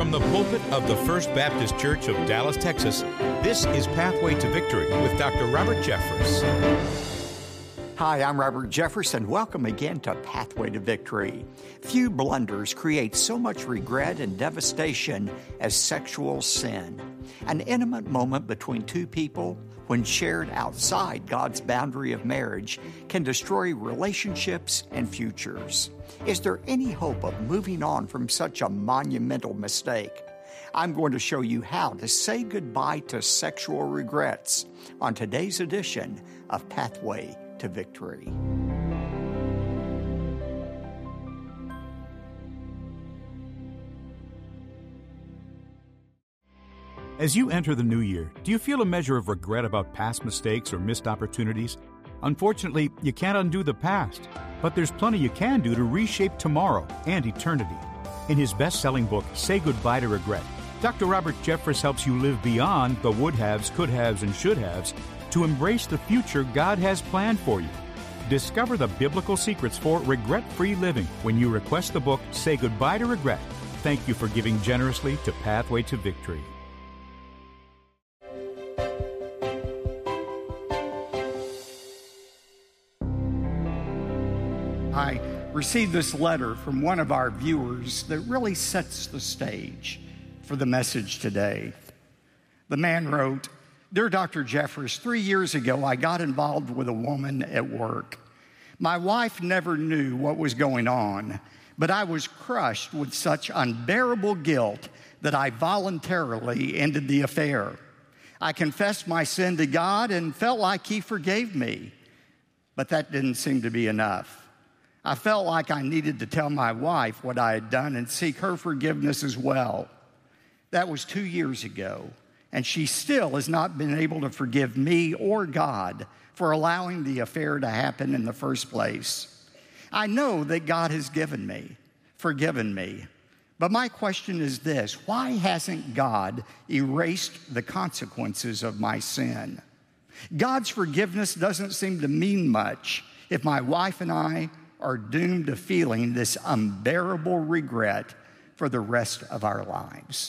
From the pulpit of the First Baptist Church of Dallas, Texas, this is Pathway to Victory with Dr. Robert Jeffress. Hi, I'm Robert Jeffress, and welcome again to Pathway to Victory. Few blunders create so much regret and devastation as sexual sin. An intimate moment between two people, when shared outside God's boundary of marriage, can destroy relationships and futures. Is there any hope of moving on from such a monumental mistake? I'm going to show you how to say goodbye to sexual regrets on today's edition of Pathway to Victory. As you enter the new year, do you feel a measure of regret about past mistakes or missed opportunities? Unfortunately, you can't undo the past, but there's plenty you can do to reshape tomorrow and eternity. In his best-selling book, Say Goodbye to Regret, Dr. Robert Jeffress helps you live beyond the would-haves, could-haves, and should-haves to embrace the future God has planned for you. Discover the biblical secrets for regret-free living when you request the book, Say Goodbye to Regret. Thank you for giving generously to Pathway to Victory. I received this letter from one of our viewers that really sets the stage for the message today. The man wrote, "Dear Dr. Jeffress, 3 years ago I got involved with a woman at work. My wife never knew what was going on, but I was crushed with such unbearable guilt that I voluntarily ended the affair. I confessed my sin to God and felt like He forgave me, but that didn't seem to be enough. I felt like I needed to tell my wife what I had done and seek her forgiveness as well. That was 2 years ago, and she still has not been able to forgive me or God for allowing the affair to happen in the first place. I know that God has forgiven me, but my question is this: why hasn't God erased the consequences of my sin? God's forgiveness doesn't seem to mean much if my wife and I are doomed to feeling this unbearable regret for the rest of our lives."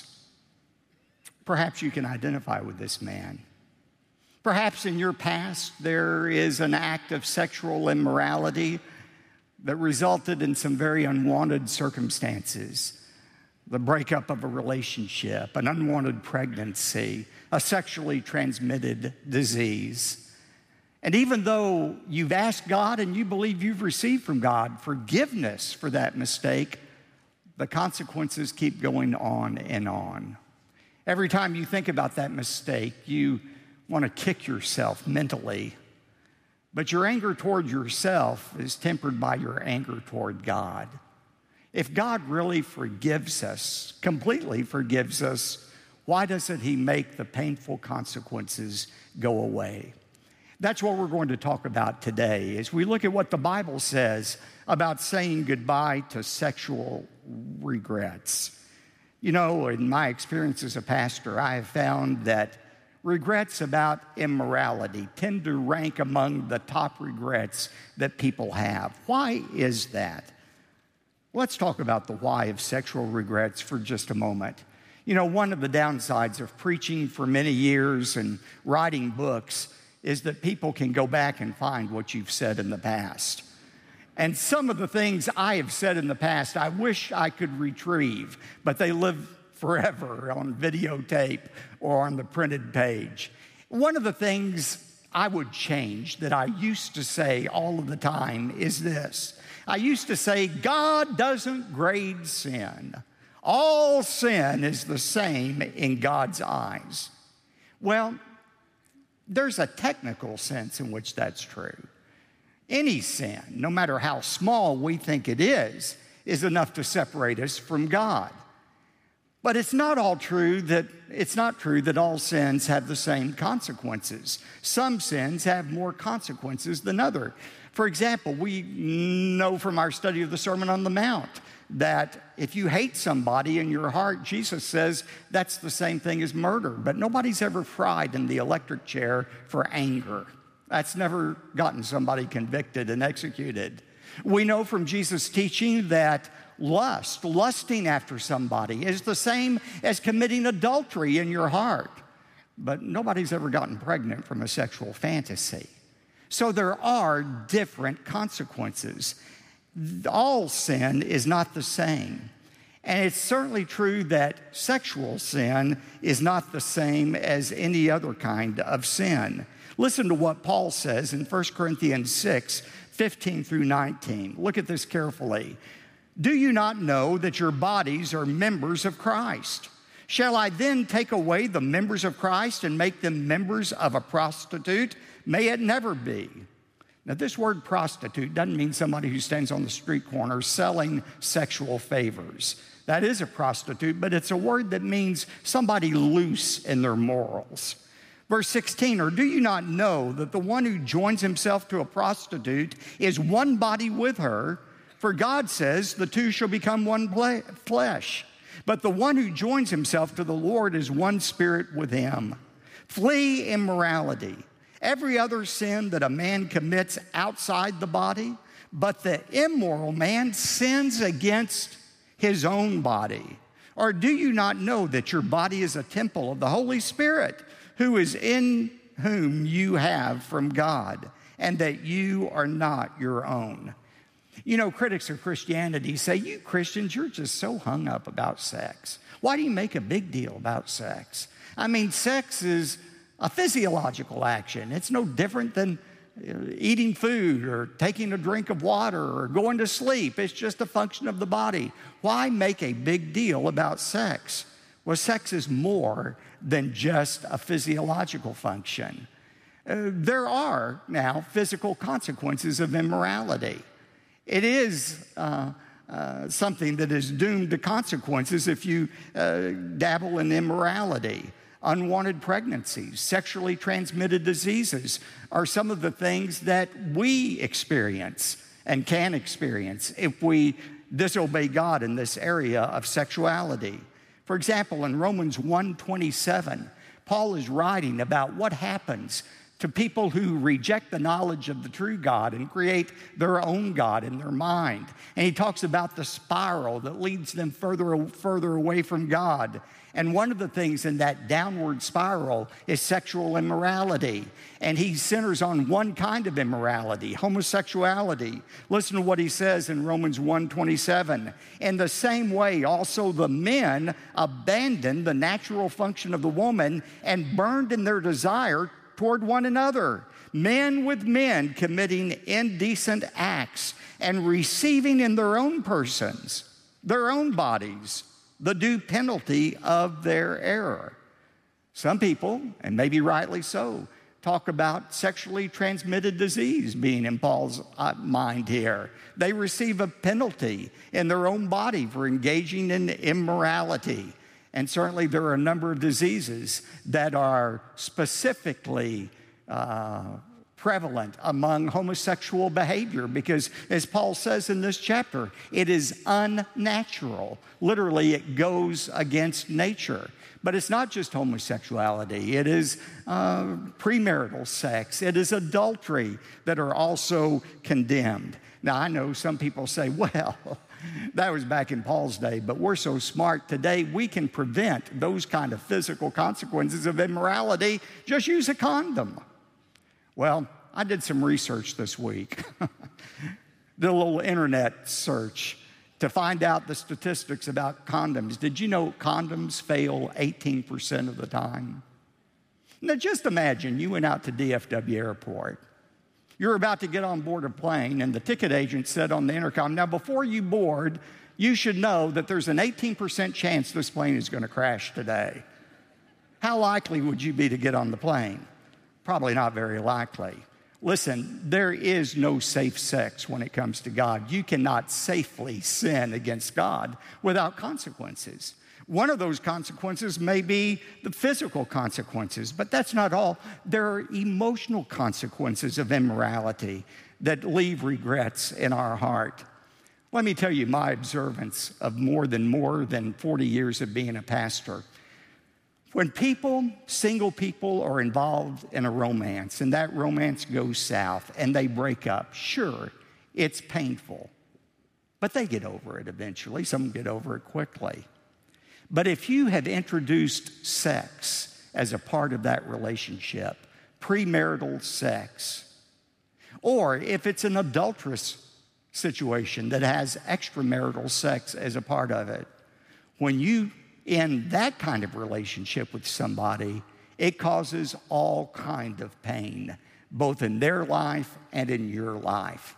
Perhaps you can identify with this man. Perhaps in your past there is an act of sexual immorality that resulted in some very unwanted circumstances. The breakup of a relationship, an unwanted pregnancy, a sexually transmitted disease. And even though you've asked God and you believe you've received from God forgiveness for that mistake, the consequences keep going on and on. Every time you think about that mistake, you want to kick yourself mentally. But your anger toward yourself is tempered by your anger toward God. If God really forgives us, completely forgives us, why doesn't He make the painful consequences go away? That's what we're going to talk about today as we look at what the Bible says about saying goodbye to sexual regrets. You know, in my experience as a pastor, I have found that regrets about immorality tend to rank among the top regrets that people have. Why is that? Let's talk about the why of sexual regrets for just a moment. You know, one of the downsides of preaching for many years and writing books is that people can go back and find what you've said in the past. And some of the things I have said in the past, I wish I could retrieve, but they live forever on videotape or on the printed page. One of the things I would change that I used to say all of the time is this. I used to say, God doesn't grade sin. All sin is the same in God's eyes. Well, there's a technical sense in which that's true. Any sin, no matter how small we think it is enough to separate us from God. But it's not true that all sins have the same consequences. Some sins have more consequences than others. For example, we know from our study of the Sermon on the Mount that if you hate somebody in your heart, Jesus says that's the same thing as murder. But nobody's ever fried in the electric chair for anger. That's never gotten somebody convicted and executed. We know from Jesus' teaching that lusting after somebody, is the same as committing adultery in your heart. But nobody's ever gotten pregnant from a sexual fantasy. So there are different consequences. All sin is not the same. And it's certainly true that sexual sin is not the same as any other kind of sin. Listen to what Paul says in 1 Corinthians 6, 15 through 19. Look at this carefully. Do you not know that your bodies are members of Christ? Shall I then take away the members of Christ and make them members of a prostitute? May it never be. Now, this word prostitute doesn't mean somebody who stands on the street corner selling sexual favors. That is a prostitute, but it's a word that means somebody loose in their morals. Verse 16, or do you not know that the one who joins himself to a prostitute is one body with her? For God says the two shall become one flesh. But the one who joins himself to the Lord is one spirit with him. Flee immorality. Every other sin that a man commits outside the body, but the immoral man sins against his own body. Or do you not know that your body is a temple of the Holy Spirit, who is in whom you have from God, and that you are not your own? You know, critics of Christianity say, you Christians, you're just so hung up about sex. Why do you make a big deal about sex? I mean, sex is a physiological action. It's no different than eating food or taking a drink of water or going to sleep. It's just a function of the body. Why make a big deal about sex? Well, sex is more than just a physiological function. There are now physical consequences of immorality. It is something that is doomed to consequences if you dabble in immorality. Unwanted pregnancies, sexually transmitted diseases are some of the things that we experience and can experience if we disobey God in this area of sexuality. For example, in Romans 1:27, Paul is writing about what happens to people who reject the knowledge of the true God and create their own God in their mind. And he talks about the spiral that leads them further away from God. And one of the things in that downward spiral is sexual immorality. And he centers on one kind of immorality, homosexuality. Listen to what he says in Romans 1:27. In the same way, also the men abandoned the natural function of the woman and burned in their desire toward one another, men with men committing indecent acts and receiving in their own persons, their own bodies, the due penalty of their error. Some people, and maybe rightly so, talk about sexually transmitted disease being in Paul's mind here. They receive a penalty in their own body for engaging in immorality. And certainly there are a number of diseases that are specifically prevalent among homosexual behavior because, as Paul says in this chapter, it is unnatural. Literally, it goes against nature. But it's not just homosexuality. It is premarital sex. It is adultery that are also condemned. Now, I know some people say, well, that was back in Paul's day, but we're so smart today, we can prevent those kind of physical consequences of immorality. Just use a condom. Well, I did some research this week. Did a little internet search to find out the statistics about condoms. Did you know condoms fail 18% of the time? Now, just imagine you went out to DFW Airport. You're about to get on board a plane, and the ticket agent said on the intercom, now, before you board, you should know that there's an 18% chance this plane is going to crash today. How likely would you be to get on the plane? Probably not very likely. Listen, there is no safe sex when it comes to God. You cannot safely sin against God without consequences. One of those consequences may be the physical consequences, but that's not all. There are emotional consequences of immorality that leave regrets in our heart. Let me tell you my observance of more than 40 years of being a pastor. When single people are involved in a romance and that romance goes south and they break up, sure, It's painful, but they get over it eventually. Some get over it quickly. But if you have introduced sex as a part of that relationship, premarital sex, or if it's an adulterous situation that has extramarital sex as a part of it, when you end that kind of relationship with somebody, it causes all kind of pain, both in their life and in your life.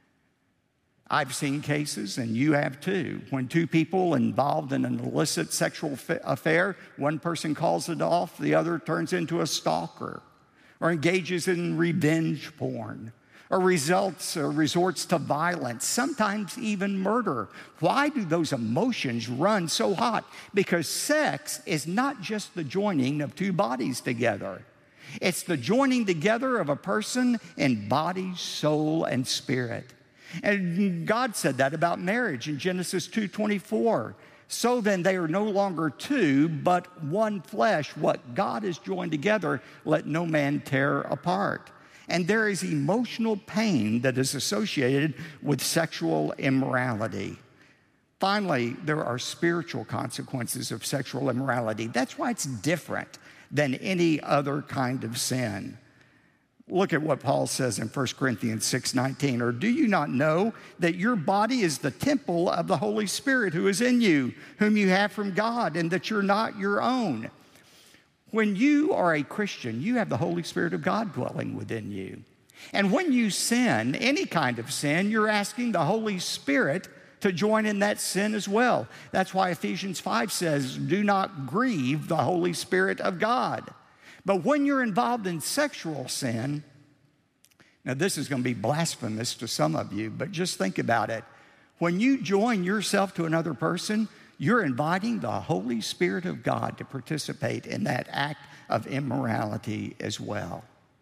I've seen cases, and you have too, when two people involved in an illicit sexual affair, one person calls it off, the other turns into a stalker, or engages in revenge porn, or resorts to violence, sometimes even murder. Why do those emotions run so hot? Because sex is not just the joining of two bodies together. It's the joining together of a person in body, soul, and spirit. And God said that about marriage in Genesis 2:24. So then they are no longer two, but one flesh. What God has joined together, let no man tear apart. And there is emotional pain that is associated with sexual immorality. Finally, there are spiritual consequences of sexual immorality. That's why it's different than any other kind of sin. Look at what Paul says in 1 Corinthians 6:19. Or do you not know that your body is the temple of the Holy Spirit who is in you, whom you have from God, and that you're not your own? When you are a Christian, you have the Holy Spirit of God dwelling within you. And when you sin, any kind of sin, you're asking the Holy Spirit to join in that sin as well. That's why Ephesians 5 says, do not grieve the Holy Spirit of God. But when you're involved in sexual sin, now this is going to be blasphemous to some of you, but just think about it. When you join yourself to another person, you're inviting the Holy Spirit of God to participate in that act of immorality as well.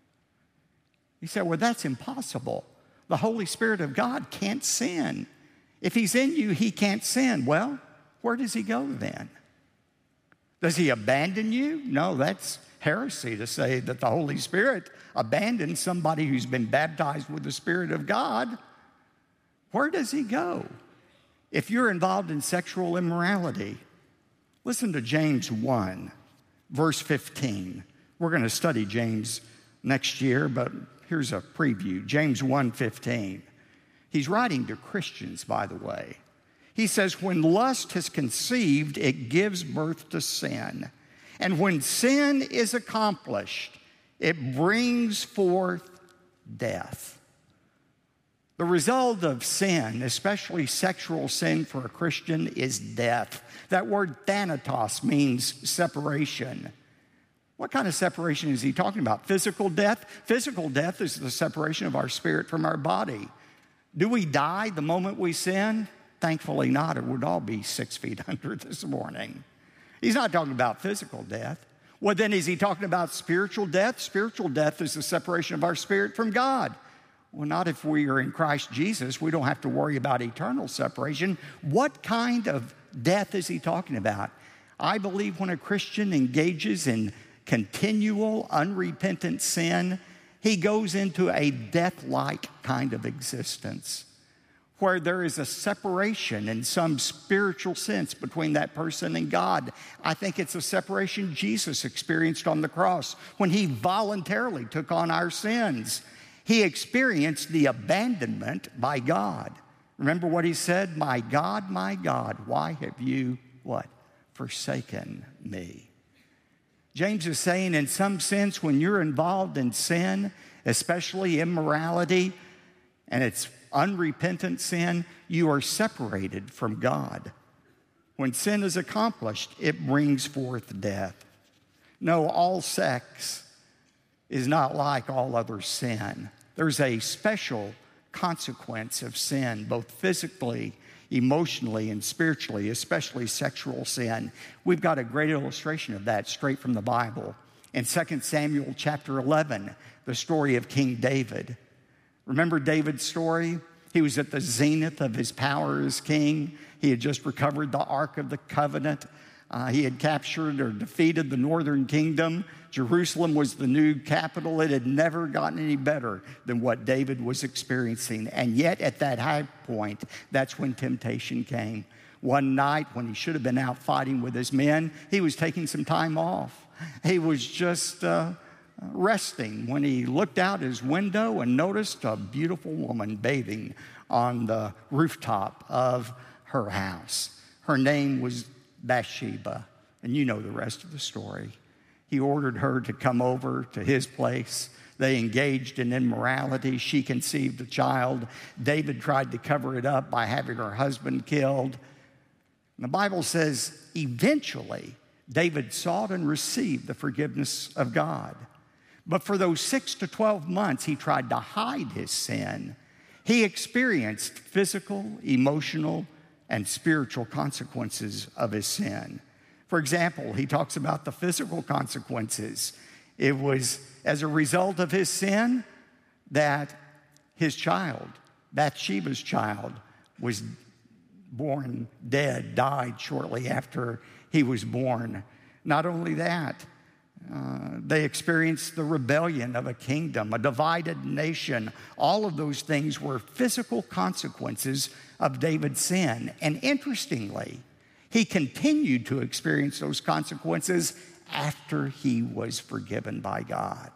You say, well, that's impossible. The Holy Spirit of God can't sin. If he's in you, he can't sin. Well, where does he go then? Does he abandon you? No, that's heresy to say that the Holy Spirit abandons somebody who's been baptized with the Spirit of God. Where does he go if you're involved in sexual immorality? Listen to James 1, verse 15. We're going to study James next year, but here's a preview. James 1:15. He's writing to Christians, by the way. He says, when lust has conceived, it gives birth to sin. And when sin is accomplished, it brings forth death. The result of sin, especially sexual sin for a Christian, is death. That word thanatos means separation. What kind of separation is he talking about? Physical death? Physical death is the separation of our spirit from our body. Do we die the moment we sin? Thankfully not. It would all be 6 feet under this morning. He's not talking about physical death. Well, then is he talking about spiritual death? Spiritual death is the separation of our spirit from God. Well, not if we are in Christ Jesus. We don't have to worry about eternal separation. What kind of death is he talking about? I believe when a Christian engages in continual, unrepentant sin, he goes into a death-like kind of existence where there is a separation in some spiritual sense between that person and God. I think it's a separation Jesus experienced on the cross when he voluntarily took on our sins. He experienced the abandonment by God. Remember what he said? My God, why have you, what? Forsaken me. James is saying in some sense when you're involved in sin, especially immorality, and it's unrepentant sin, you are separated from God. When sin is accomplished, it brings forth death. No, all sex is not like all other sin. There's a special consequence of sin, both physically, emotionally, and spiritually, especially sexual sin. We've got a great illustration of that straight from the Bible. In 2 Samuel chapter 11, the story of King David. Remember David's story? He was at the zenith of his power as king. He had just recovered the Ark of the Covenant He had captured or defeated the northern kingdom. Jerusalem was the new capital. It had never gotten any better than what David was experiencing. And yet at that high point, that's when temptation came. One night when he should have been out fighting with his men, he was taking some time off. He was just resting when he looked out his window and noticed a beautiful woman bathing on the rooftop of her house. Her name was Bathsheba, and you know the rest of the story. He ordered her to come over to his place. They engaged in immorality. She conceived a child. David tried to cover it up by having her husband killed. And the Bible says eventually David sought and received the forgiveness of God. But for those 6 to 12 months, he tried to hide his sin. He experienced physical, emotional, and spiritual consequences of his sin. For example, he talks about the physical consequences. It was as a result of his sin that his child, Bathsheba's child, was born dead, died shortly after he was born. Not only that, they experienced the rebellion of a kingdom, a divided nation. All of those things were physical consequences of David's sin. And interestingly, he continued to experience those consequences after he was forgiven by God.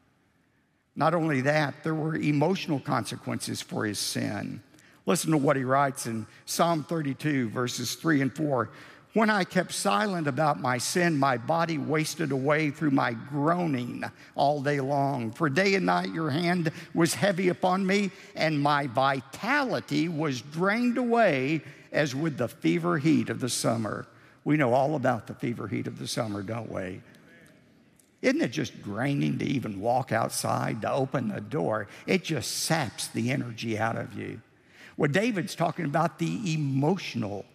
Not only that, there were emotional consequences for his sin. Listen to what he writes in Psalm 32, verses 3 and 4. When I kept silent about my sin, my body wasted away through my groaning all day long. For day and night your hand was heavy upon me, and my vitality was drained away as with the fever heat of the summer. We know all about the fever heat of the summer, don't we? Isn't it just draining to even walk outside, to open the door? It just saps the energy out of you. Well, David's talking about the emotional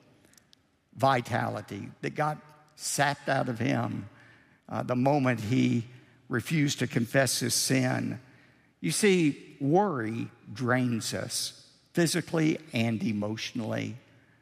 vitality that got sapped out of him the moment he refused to confess his sin. You see, worry drains us physically and emotionally.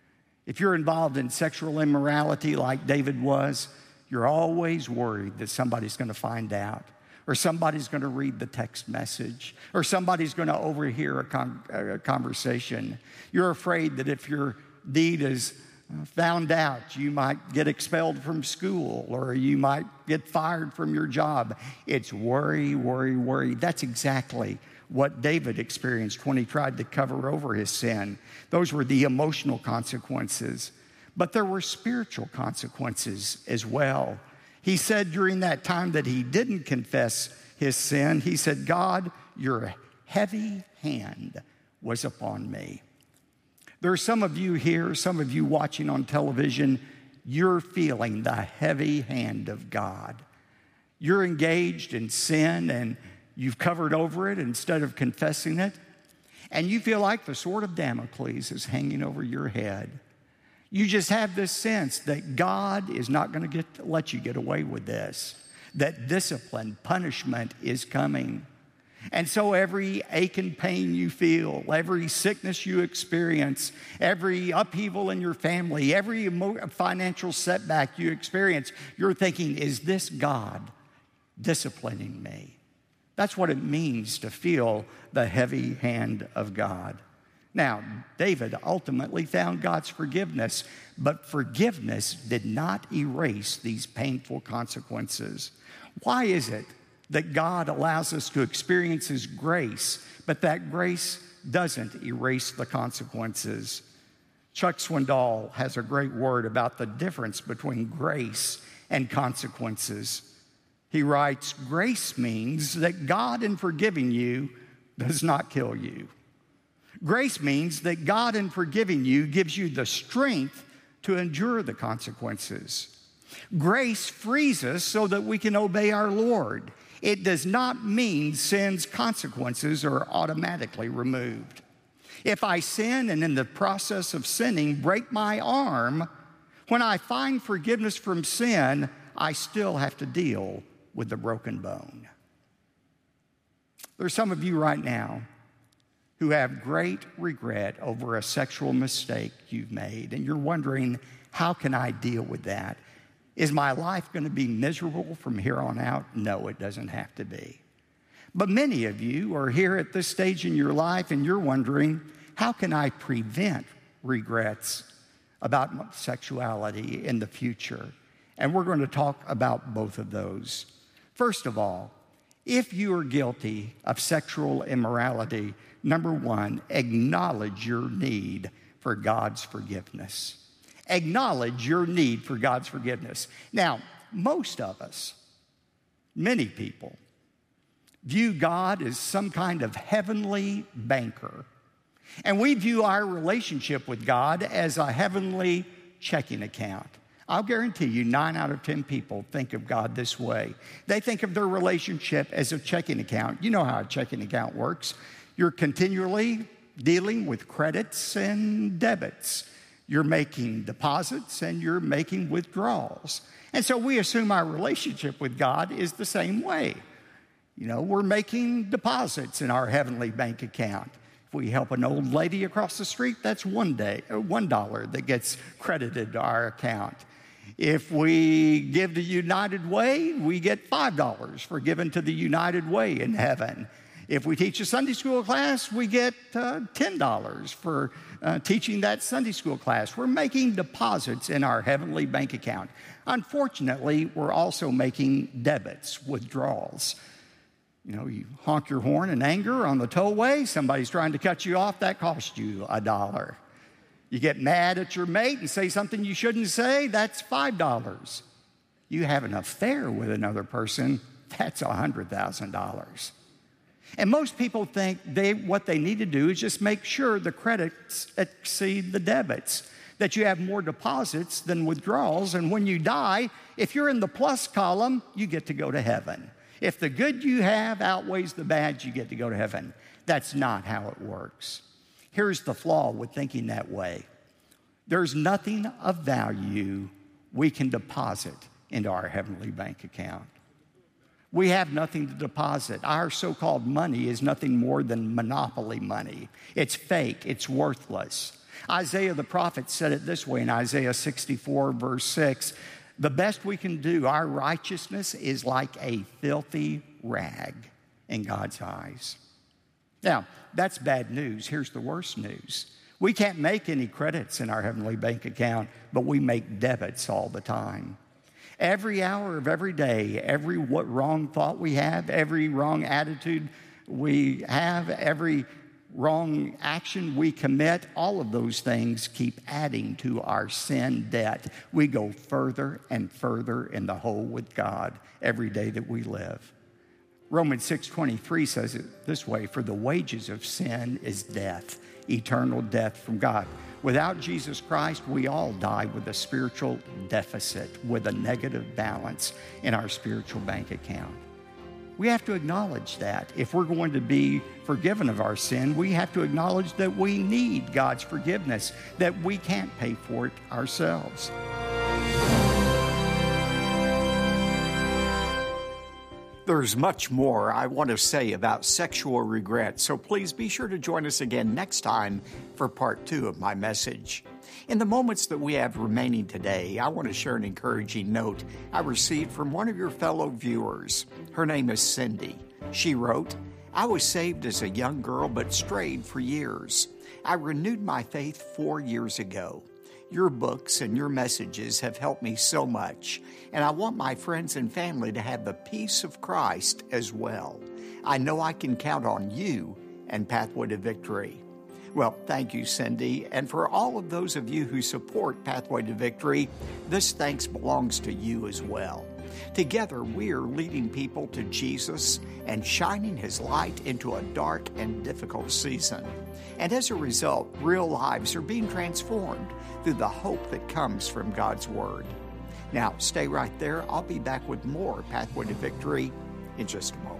If you're involved in sexual immorality like David was, you're always worried that somebody's going to find out, or somebody's going to read the text message, or somebody's going to overhear a conversation. You're afraid that if your deed is found out, you might get expelled from school, or you might get fired from your job. It's worry, worry, worry. That's exactly what David experienced when he tried to cover over his sin. Those were the emotional consequences. But there were spiritual consequences as well. He said during that time that he didn't confess his sin, he said, God, your heavy hand was upon me. There are some of you here, some of you watching on television, you're feeling the heavy hand of God. You're engaged in sin and you've covered over it instead of confessing it. And you feel like the sword of Damocles is hanging over your head. You just have this sense that God is not going to let you get away with this, that discipline, punishment is coming. And so every ache and pain you feel, every sickness you experience, every upheaval in your family, every financial setback you experience, you're thinking, is this God disciplining me? That's what it means to feel the heavy hand of God. Now, David ultimately found God's forgiveness, but forgiveness did not erase these painful consequences. Why is it that God allows us to experience His grace, but that grace doesn't erase the consequences? Chuck Swindoll has a great word about the difference between grace and consequences. He writes, grace means that God in forgiving you does not kill you. Grace means that God in forgiving you gives you the strength to endure the consequences. Grace frees us so that we can obey our Lord. It does not mean sin's consequences are automatically removed. If I sin and in the process of sinning break my arm, when I find forgiveness from sin, I still have to deal with the broken bone. There's some of you right now who have great regret over a sexual mistake you've made, and you're wondering, how can I deal with that? Is my life going to be miserable from here on out? No, it doesn't have to be. But many of you are here at this stage in your life and you're wondering, how can I prevent regrets about sexuality in the future? And we're going to talk about both of those. First of all, if you are guilty of sexual immorality, number one, acknowledge your need for God's forgiveness. Acknowledge your need for God's forgiveness. Now, most of us, many people, view God as some kind of heavenly banker. And we view our relationship with God as a heavenly checking account. I'll guarantee you 9 out of 10 people think of God this way. They think of their relationship as a checking account. You know how a checking account works. You're continually dealing with credits and debits. You're making deposits and you're making withdrawals. And so we assume our relationship with God is the same way. You know, we're making deposits in our heavenly bank account. If we help an old lady across the street, that's $1 that gets credited to our account. If we give to United Way, we get $5 for giving to the United Way in heaven. If we teach a Sunday school class, we get $10 for teaching that Sunday school class. We're making deposits in our heavenly bank account. Unfortunately, we're also making debits, withdrawals. You know, you honk your horn in anger on the tollway, somebody's trying to cut you off, that costs you $1. You get mad at your mate and say something you shouldn't say, that's $5. You have an affair with another person, that's $100,000. And most people think what they need to do is just make sure the credits exceed the debits, that you have more deposits than withdrawals, and when you die, if you're in the plus column, you get to go to heaven. If the good you have outweighs the bad, you get to go to heaven. That's not how it works. Here's the flaw with thinking that way. There's nothing of value we can deposit into our heavenly bank account. We have nothing to deposit. Our so-called money is nothing more than monopoly money. It's fake. It's worthless. Isaiah the prophet said it this way in Isaiah 64, verse 6. The best we can do, our righteousness is like a filthy rag in God's eyes. Now, that's bad news. Here's the worst news. We can't make any credits in our heavenly bank account, but we make debits all the time. Every hour of every day, every wrong thought we have, every wrong attitude we have, every wrong action we commit, all of those things keep adding to our sin debt. We go further and further in the hole with God every day that we live. Romans 6:23 says it this way, for the wages of sin is death, eternal death from God. Without Jesus Christ, we all die with a spiritual deficit, with a negative balance in our spiritual bank account. We have to acknowledge that. If we're going to be forgiven of our sin, we have to acknowledge that we need God's forgiveness, that we can't pay for it ourselves. There's much more I want to say about sexual regret, so please be sure to join us again next time for part 2 of my message. In the moments that we have remaining today, I want to share an encouraging note I received from one of your fellow viewers. Her name is Cindy. She wrote, I was saved as a young girl but strayed for years. I renewed my faith 4 years ago. Your books and your messages have helped me so much, and I want my friends and family to have the peace of Christ as well. I know I can count on you and Pathway to Victory. Well, thank you, Cindy, and for all of those of you who support Pathway to Victory, this thanks belongs to you as well. Together, we are leading people to Jesus and shining His light into a dark and difficult season. And as a result, real lives are being transformed through the hope that comes from God's Word. Now, stay right there. I'll be back with more Pathway to Victory in just a moment.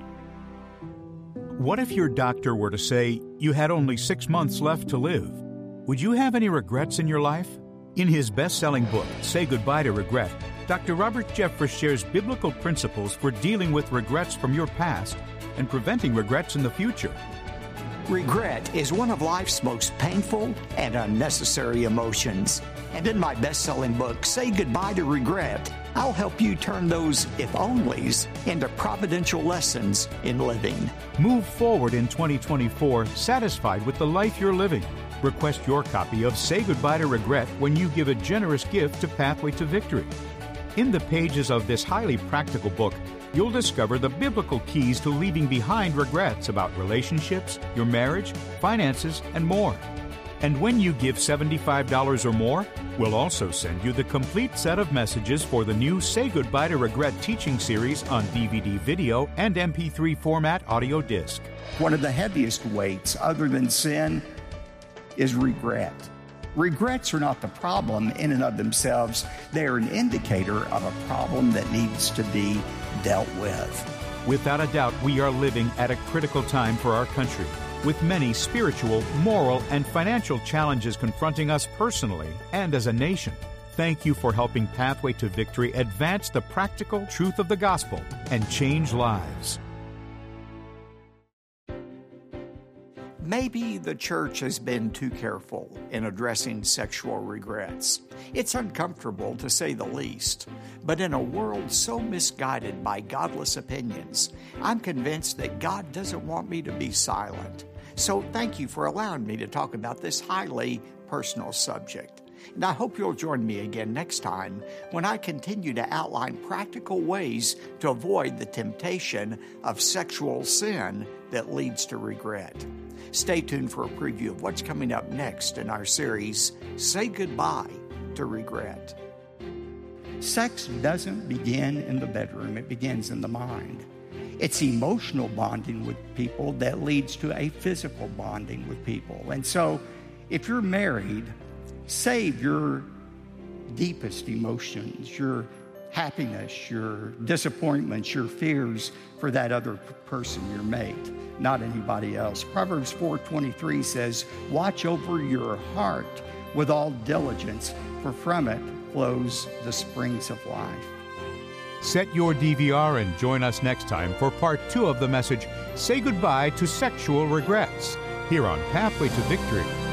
What if your doctor were to say you had only 6 months left to live? Would you have any regrets in your life? In his best-selling book, Say Goodbye to Regret, Dr. Robert Jeffress shares biblical principles for dealing with regrets from your past and preventing regrets in the future. Regret is one of life's most painful and unnecessary emotions. And in my best-selling book, Say Goodbye to Regret, I'll help you turn those if-onlys into providential lessons in living. Move forward in 2024 satisfied with the life you're living. Request your copy of Say Goodbye to Regret when you give a generous gift to Pathway to Victory. In the pages of this highly practical book, you'll discover the biblical keys to leaving behind regrets about relationships, your marriage, finances, and more. And when you give $75 or more, we'll also send you the complete set of messages for the new Say Goodbye to Regret teaching series on DVD video and MP3 format audio disc. One of the heaviest weights, other than sin, is regret. Regrets are not the problem in and of themselves. They are an indicator of a problem that needs to be dealt with. Without a doubt, we are living at a critical time for our country, with many spiritual, moral, and financial challenges confronting us personally and as a nation. Thank you for helping Pathway to Victory advance the practical truth of the gospel and change lives. Maybe the church has been too careful in addressing sexual regrets. It's uncomfortable, to say the least. But in a world so misguided by godless opinions, I'm convinced that God doesn't want me to be silent. So thank you for allowing me to talk about this highly personal subject. And I hope you'll join me again next time when I continue to outline practical ways to avoid the temptation of sexual sin that leads to regret. Stay tuned for a preview of what's coming up next in our series, Say Goodbye to Regret. Sex doesn't begin in the bedroom, it begins in the mind. It's emotional bonding with people that leads to a physical bonding with people. And so, if you're married, save your deepest emotions, your happiness, your disappointments, your fears for that other person, your mate, not anybody else. Proverbs 4:23 says, "Watch over your heart with all diligence, for from it flows the springs of life." Set your DVR and join us next time for part 2 of the message, Say Goodbye to Sexual Regrets, here on Pathway to Victory.